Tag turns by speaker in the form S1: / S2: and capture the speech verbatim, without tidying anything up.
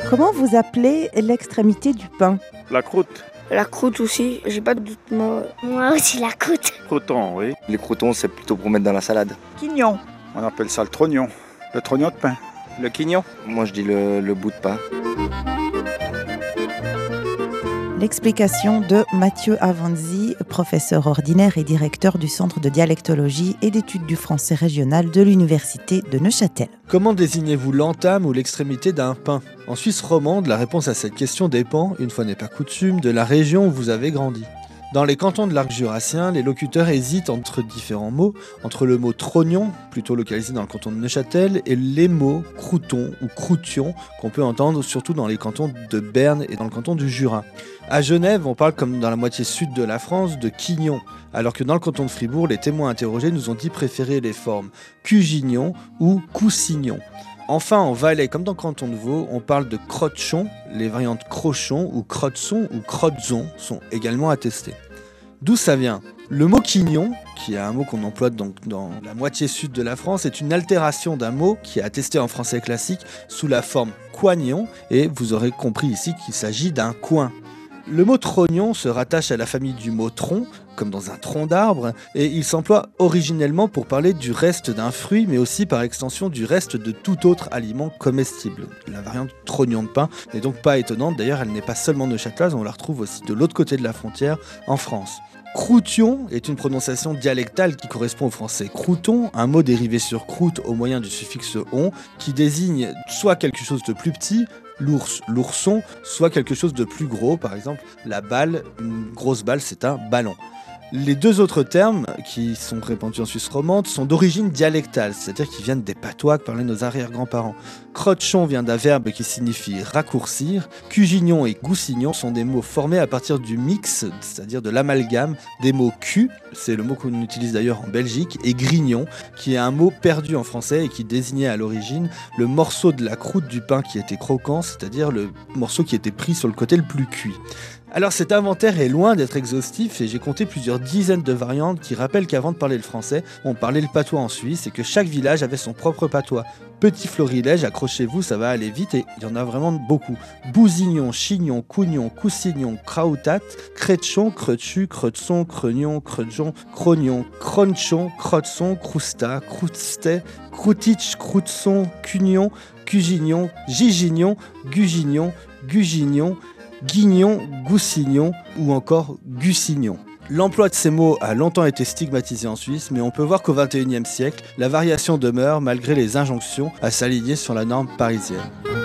S1: Comment vous appelez l'extrémité du pain?
S2: La croûte.
S3: La croûte aussi, j'ai pas de doute. Moi,
S4: Moi aussi la croûte.
S2: Croûton, oui.
S5: Les croûtons, c'est plutôt pour mettre dans la salade.
S1: Quignon.
S6: On appelle ça le trognon, le trognon de pain.
S2: Le quignon.
S5: Moi, je dis le, le bout de pain.
S1: L'explication de Mathieu Avanzi, professeur ordinaire et directeur du Centre de dialectologie et d'études du français régional de l'Université de Neuchâtel.
S7: Comment désignez-vous l'entame ou l'extrémité d'un pain ? En Suisse romande, la réponse à cette question dépend, une fois n'est pas coutume, de la région où vous avez grandi. Dans les cantons de l'arc jurassien, les locuteurs hésitent entre différents mots, entre le mot trognon, plutôt localisé dans le canton de Neuchâtel, et les mots crouton ou croution, qu'on peut entendre surtout dans les cantons de Berne et dans le canton du Jura. À Genève, on parle, comme dans la moitié sud de la France, de quignon, alors que dans le canton de Fribourg, les témoins interrogés nous ont dit préférer les formes cugignon ou coussignon. Enfin, en Valais, comme dans le canton de Vaud, on parle de crotchon. Les variantes crochon ou crotson ou crotzon sont également attestées. D'où ça vient ? Le mot quignon, qui est un mot qu'on emploie donc dans la moitié sud de la France, est une altération d'un mot qui est attesté en français classique sous la forme coignon, et vous aurez compris ici qu'il s'agit d'un coin. Le mot trognon se rattache à la famille du mot tronc, comme dans un tronc d'arbre, et il s'emploie originellement pour parler du reste d'un fruit, mais aussi par extension du reste de tout autre aliment comestible. La variante trognon de pain n'est donc pas étonnante, d'ailleurs elle n'est pas seulement neuchâteloise, on la retrouve aussi de l'autre côté de la frontière, en France. Croution est une prononciation dialectale qui correspond au français crouton, un mot dérivé sur croûte au moyen du suffixe on, qui désigne soit quelque chose de plus petit, l'ours, l'ourson, soit quelque chose de plus gros, par exemple la balle, une grosse balle c'est un ballon. Les deux autres termes, qui sont répandus en Suisse romande, sont d'origine dialectale, c'est-à-dire qu'ils viennent des patois que parlaient nos arrière-grands-parents. Crotchon vient d'un verbe qui signifie raccourcir, cugignon et goussignon sont des mots formés à partir du mix, c'est-à-dire de l'amalgame des mots cu, c'est le mot qu'on utilise d'ailleurs en Belgique, et grignon, qui est un mot perdu en français et qui désignait à l'origine le morceau de la croûte du pain qui était croquant, c'est-à-dire le morceau qui était pris sur le côté le plus cuit. Alors cet inventaire est loin d'être exhaustif et j'ai compté plusieurs dizaines de variantes qui rappellent qu'avant de parler le français, on parlait le patois en Suisse et que chaque village avait son propre patois. Petit florilège, accrochez-vous, ça va aller vite et il y en a vraiment beaucoup. Bousignon, chignon, cougnon, coussignon, krautat, cretchon, cretu, creutson, creuignon, creudjon, crognon, cronchon, crotson, crousta, croustet, croutitch, croutson, cugnon, cugignon, gigignon, gugignon, gugignon, guignon, goussignon ou encore gussignon. L'emploi de ces mots a longtemps été stigmatisé en Suisse, mais on peut voir qu'au vingt et unième siècle, la variation demeure malgré les injonctions à s'aligner sur la norme parisienne.